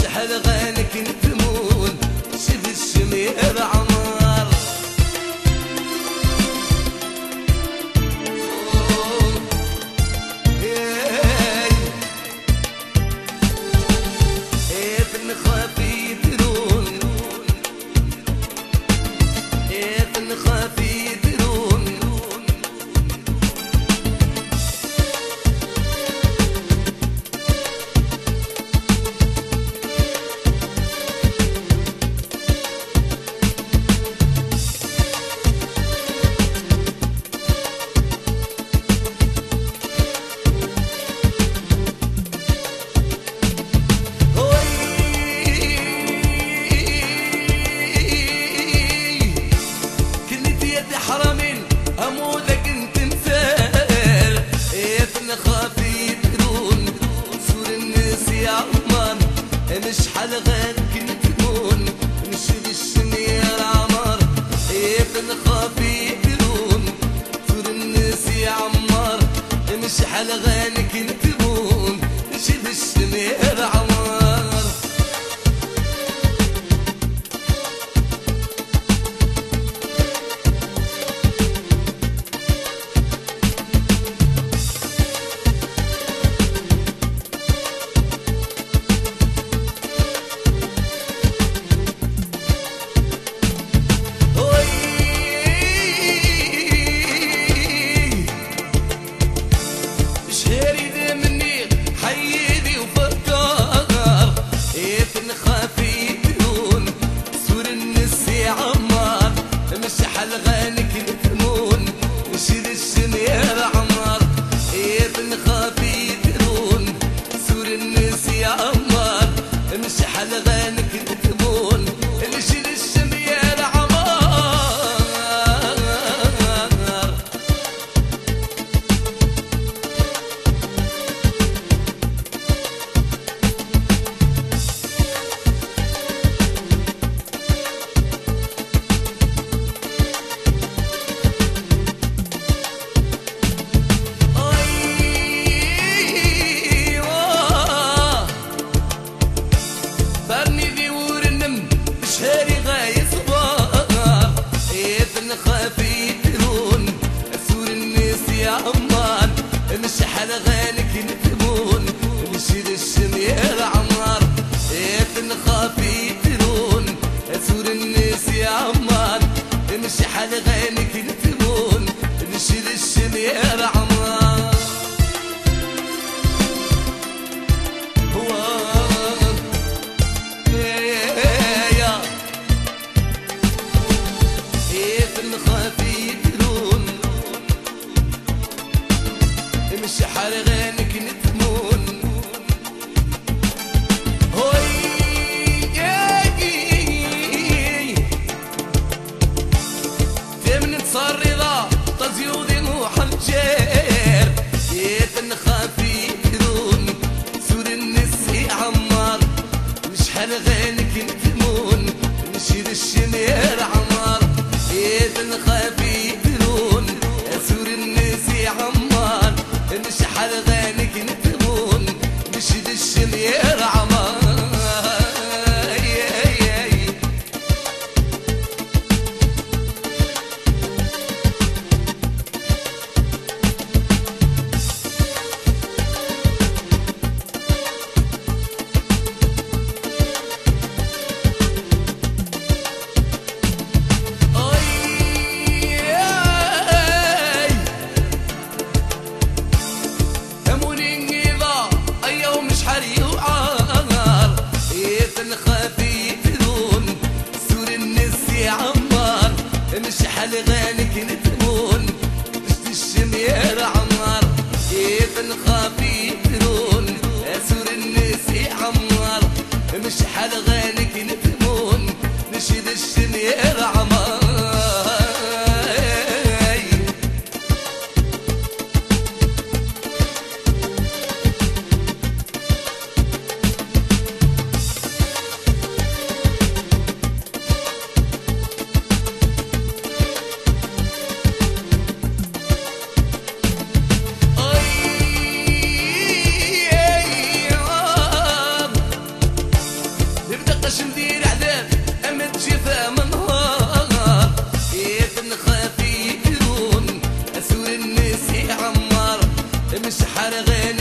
شحال غانك نتمون شوف الشمير عمار نخاف يدرون نخاف يدرون حرمين اموذك انت مثال نخاف يدرون سور الناس يا عمان انا شحال غانك نتمون نشوف الشمير عمار نخاف يدرون سور الناس يا عمار انا شحال غانك نتمون نشوف الشمير عمار شحال غانك نتمون نشيل الشمير عمار نخاف يدرون سور الناس يا عمار شحال غانك نتمون نشيل الشمير عمار نخاف يدرون سور الناس يا عمان شحال غانك نتمون نشيل الشمير عمار نخاف يدرون سور الناس يا عمان شحال غانك نتمون نشيل الشمير عمار نخاف يدرون شحال غانك نتمون هوي فمن تصار رضا تزيودي نوح الجير نخاف يدرون سور الناس عمار شحال غانك نتمون نشيل الشمير عمار نخاف يدرون سور الناس عمان شحال غانك نتمون نشيل الشمير عمان شحال غانك نتمون شفت الشمير عمار نخاف يدرون سور الناس عمار شحال غانك نتمون نشيل الشمير عمار شحال غني